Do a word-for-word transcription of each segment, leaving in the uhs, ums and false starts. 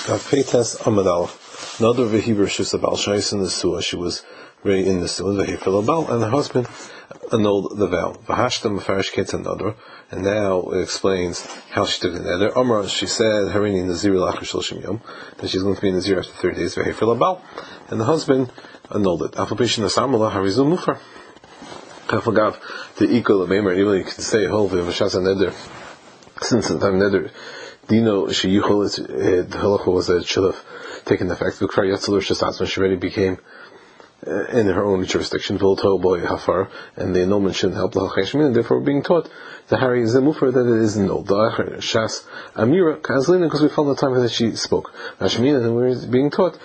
Peites Amadal. Another of the Hebrew she was a Baal Shais in the Suah. She was raised in the Suah, the Hefel Baal, and her husband annulled the vow. Vahashta Mafarish Ketz another, and now it explains how she took the nether. Amra, she said, Harini Nazir Lachar Shloshim Yom, that she's going to be Nazir after thirty days. Vahefel Baal, and the husband annulled it. Afapeshin Asamala Harizum Mufar. Kafagav the equal of Aimer, even you can say Hov Vashasa Nether. Since the time Nether, Dino Shiyuchol, the halacha was that it should have taken effect. She already became uh, in her own jurisdiction, and the annulment shouldn't help the halachah, and therefore being taught the Hari Zemufer that it is annulled. Shas Amira Kazlina, because we found the time that she spoke. Ashmina, and we're being taught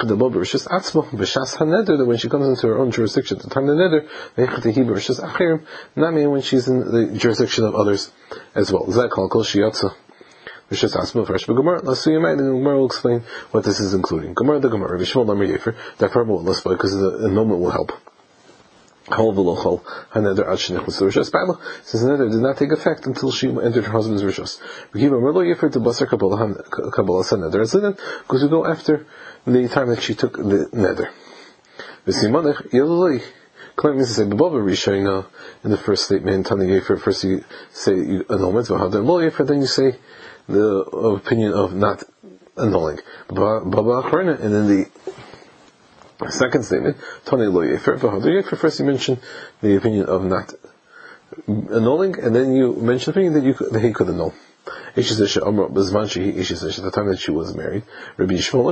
that when she comes into her own jurisdiction, the time the nether, not mean when she's in the jurisdiction of others as well. We should ask Mufresh, but Gemara, let's see, and Gemara will explain what this is including. Gemara, the Gemara, Vishmal Amr Yefer, that purple will boy, because the annulment will help. Hol v'lochol, haneder ad shenichus l'rishos ba'ala, since the nether did not take effect until she entered her husband's rishos. We give Amr lo Yefer to basar kabbalah haneder as linen, because we go after the time that she took the nether. V'simanech yelulei. Claim means to say Baba Rishayna in the first statement, Tani Yefer, first you say annulment, v'hader lo Yefer, then you say the opinion of not annulling. Baba Acharina, and in the second statement, Tani lo Yefer, v'hader Yefer, first you mention the opinion of not annulling, and then you mention the opinion that, you could, that he could annul. At the time that she was married, Rabbi Yishmael,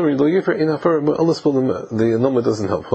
the annulment doesn't help.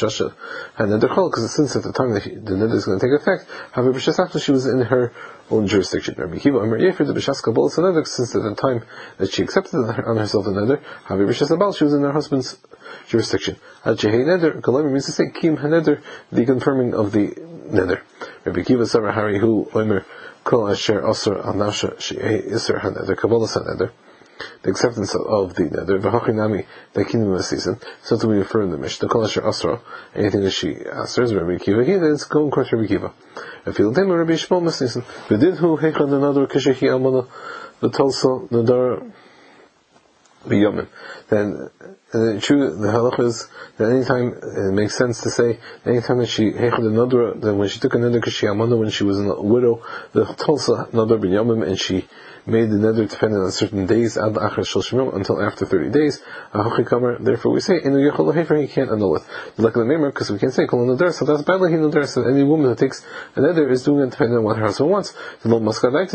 Because since at the time that the nether is going to take effect, however, after she was in her own jurisdiction. Rabbi Kiva, since at the time that she accepted on herself the nether, however, she was in her husband's jurisdiction. Nether means to say Kim Haneder, the confirming of the nether. Rabbi Kiva Sarahari, who Omer Kol Asher Asr Anasha Shei Isser Haneder Kabbalah Saneder, the acceptance of the nether. V'hachinami the kingdom of the season. So to be referred in the Mishnah, Kol Asher Asra, anything that she asers Rabbi Kiva. Here, then it's going across Rabbi Kiva. I feel them Rabbi Shmuel Masnisin. V'did hu hechad another kishehi amana the Tulsa Nadar B'Yomin. Then, and the true, the halacha is that anytime it makes sense to say, anytime that she hechad another, then when she took another kishehi amana, when she was a widow, the Tulsa Nadar B'Yomin, and she made the nether dependent on certain days, ad achar shloshim yom, until after thirty days. Therefore, we say, inu yechol hefer, he can't annul it. Like the memory, because we can say kol nadar, so that's badly he nadar. So any woman who takes a nether is doing it depending on what her husband wants. The Lord must because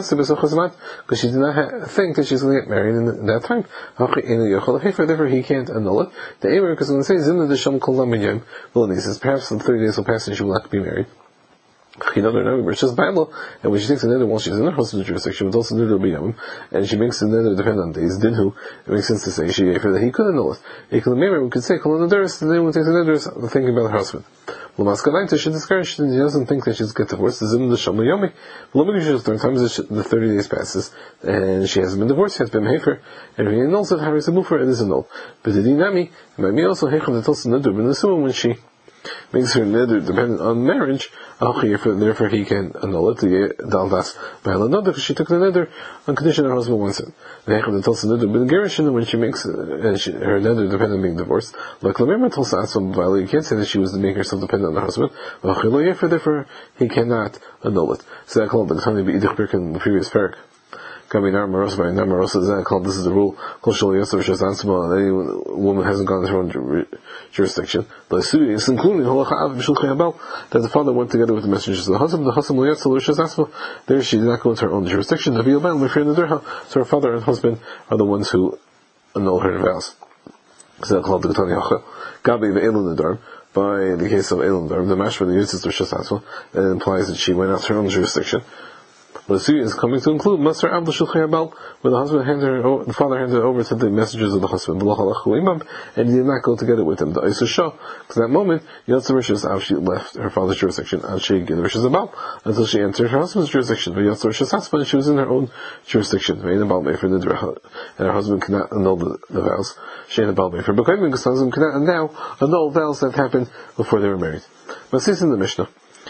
she did not ha- think that she's going to get married in that time. Therefore, he can't annul it. The Emer, because when it says zimna desham kol lamin yom, well, he says perhaps the thirty days will pass and she will not be married. And when she takes the nether while she's in her husband's jurisdiction, it's also nether b'yamim, and she makes the nether depend on days. Dinhu, it makes sense to say she gave her that he could annul it. We could say kol nederis, and then when takes the nether, thinking about her husband. Lamaskalaita should discourage. She doesn't think that she's get divorced. Zim the shamu yomi. The times the thirty days passes, and she hasn't been divorced yet. Been hefer, and he annuls it. Harry Samufer, it is annulled. But the dinami, might be also hecher the tulsa nether. But assuming when she makes her nether dependent on marriage, therefore he can annul it. Because she took the nether on condition her husband wants it. When she makes uh, she, her nether dependent on being divorced, like you can't say that she was making herself dependent on her husband. Therefore he cannot annul it. So that called the Tani B'idich in the previous parak. Coming out Maros by Namaros is that called this is the rule. Any woman hasn't gone to her own jurisdiction. It's including that the father went together with the messengers of the husband. The husband there she did not go to her own jurisdiction. So her father and husband are the ones who annul her vows. So that called the Tani Gabi ve'elun nedarim. By the case of elun nedarim, the mashma that uses the Rishas it implies that she went out to her own jurisdiction. Lasuya is coming to include Master Abdul Shulchan Abal, where the husband handed her, the father handed her over to the messengers of the husband, and he did not go together with him. The Isa Shah, because at that moment, Yatsa Rishas Avshi left her father's jurisdiction, and she gave Rishas Abal, until she entered her husband's jurisdiction. But Yatsa Rishas Aspa, and she was in her own jurisdiction. And her husband could not annul the, the vows. She had a Baal Mefer. But her husband could not now annul vows that happened before they were married. But this is in the Mishnah.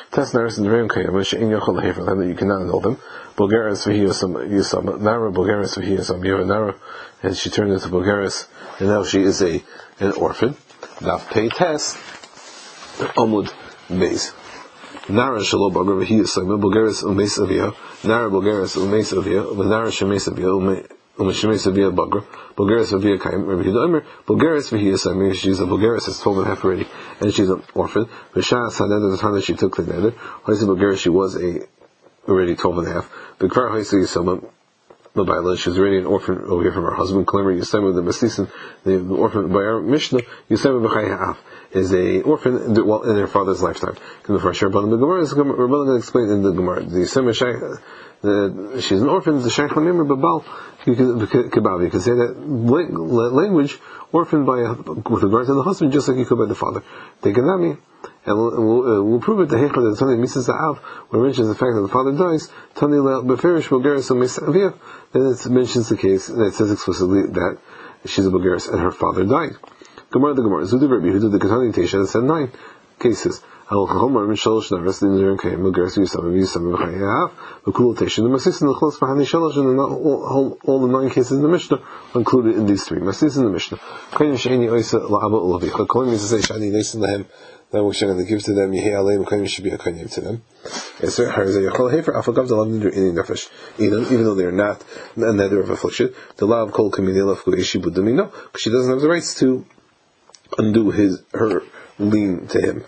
Test Naris and Dream Kayamish in Yochel Hefer, then that you cannot annul them. Bulgaris Vihiyasam Yusam Nara, Bulgaris Vihiyasam Nara, and she turned into Bulgaris, and now she is a an orphan. Now pay test Amud Beis. Nara Shalom Bagra Vihiyasam Bulgaris Umes Avia, Nara Bulgaris Umes Avia, Nara Shemes Avia, Umes Avia Bagra, Bulgaris Avia Kaim, Rabbi Bulgaris Vihiyasam, she's a Bulgaris, it's twelve and a half already, and she's an orphan. Vishas had at the time that she took the nether. Haisi Bulgaris, she was a already twelve and a half. The Kvar Haisi Yisama Mabaila, she was already an orphan over here from her husband. Klemmer Yisama the Mestisin, the orphan by our Mishnah, Yisama B'chai Ha'af, is a orphan in, the, well, in her father's lifetime. Can the first Rabban the Gemara is Rabban going to explain in the Gemara. The Yisama Shaykh, she's an orphan, the Shaykh Lamimr Babal Kibavi, you can say that language, orphaned by a, with regard to the husband, just like you could by the father. Take a nami. And we'll, we'll, uh, we'll prove it the Hechad that Tani Mises Za'av, where it mentions the fact that the father dies, Tani Beferish Bulgaris Umes, then it mentions the case, and it says explicitly that she's a Bulgaris and her father died. Gemara the Gemara, Zudu Rabbi, who did the Katani Tesha, said nine cases. Al Chachomar, Mishalosh Naras, the Nizer and Kayim, Bulgaris Yusam, Yusam, V'chayav, V'kul Tesha, the Masis and the Chlos Bahani Shalosh, and all, all the nine cases in the Mishnah are included in these three. Masis in the Mishnah. Kayim Shani Oisa La'aba Ulavicha, Kolim is to say Shani Nisan Lahem, that we're going to give to them, Yehi Aleim, Kayim should be a Kayim to them. Yes, sir. Harzah Yachol Hefer, Afagav the Lav Nidur Ini Nefesh, even though they're not a nether of affliction, the Lav Kol Kamini Lav Kuishi Budamino, because she doesn't have the rights to undo his, her lien to him.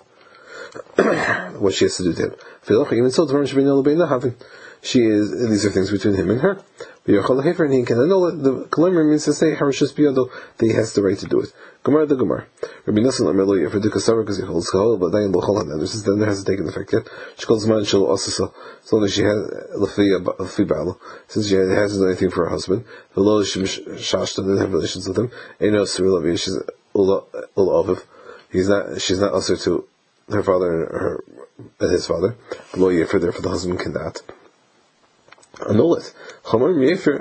What she has to do to him. Even so, she is, these are things between him and her. And he can annul it. The Kalimar means to say, Harishus Biyado, that he has the right to do it. Gemara the Gemara. Rabbi Nassan Amelo, if it because he holds Chol, but Dayan Lo Chol HaNeder, since then there hasn't taken effect yet. She calls Man Shalo Osasa, so long as she has Lafi Balo, since she hasn't done anything for her husband. The Lo Shashta didn't have relations with him. Eino Surilavi, she's Ula Aviv. He's not, she's not usher to her father and her and his father. Lo Yefer, therefore the husband cannot annul it. Even though the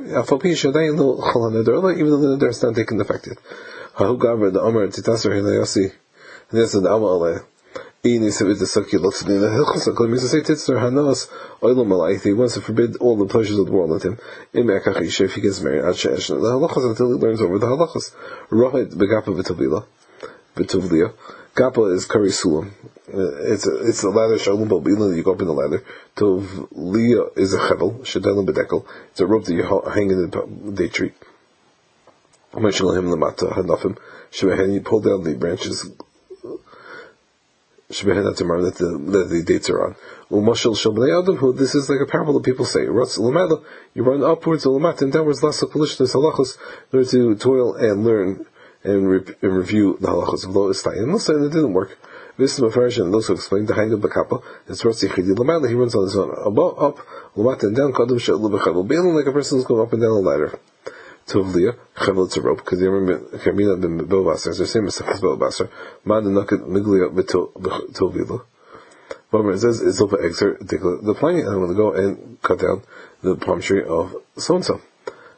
neder is not taken effect yet. Hahu Gavra the Amar Titasar Hilayasi, and this is the Amma Aleh. Ini Savit the Saki looks at the Hilchosakal means to say Titzar Hanas Oilam Malaith. He wants to forbid all the pleasures of the world with him. Imekachisha if he gets married. Adshesh the halachas until he learns over the halachas. Rohit Begapa Vitavila Vitavlia. Gapa is Kari Sulam. It's a, it's a ladder, Shalom Balbila, you go up in the ladder. Tov Leah is a Chevel, Shadelim Bedekel. It's a rope that you hang in the date tree. Mention him Lamata, Hanafim. Shebehen, you pull down the branches. Shebehen Atamar, that the, that the dates are on. Umashal Shalbnei Adam, who this is like a parable that people say. Ratz Lamada, you run upwards, Lamata, and downwards, Lasa Kalishnas Halachas, in order to toil and learn and, re- and review the halachas of Lo Istai. And most of it didn't work. This is Mefarish and those who explained the Hainu Bakapa. It's Ratzi Chidi Lamala, he runs on his own. Above, up, Lamata and down, Kadum Shal Lubachadul. Bailing like a person who's going up and down a ladder. Tovlia, Chevel, it's a rope, because they remember Kamina bin Bobasar, it's the same as Sefas Bobasar. Mad and Nakat Miglia Tovila. But it says, it's over Exer, the planning, and I'm going to go and cut down the palm tree of so and so.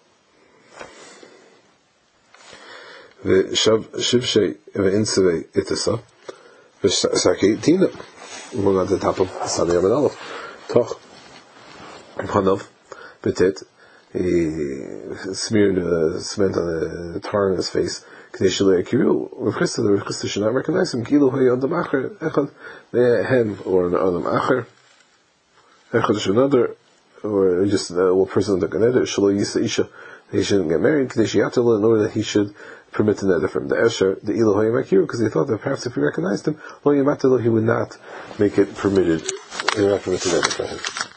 The Shivshay V'inseve Itasa, V'Saki Tina, we're at the top of Sadi Amid Aleph. Toch, Hanov, Betit, he smeared uh, cement on a tar on his face. Kadeshulei Akiru, Rav Chisda, the Rav Chisda should not recognize him. Kilo Hay Adam Acher, Echad, him, or an Adam Acher, Echad is another, or just uh, one person that can edit, Shalo Yisa Isha, he shouldn't get married, Kadeshiyatala, in order that he should permit the nether from the Esher, the Ilo Hay Akiru, because he thought that perhaps if he recognized him, Lo Yamatalo, he would not make it permitted, he would not permit the nether for him.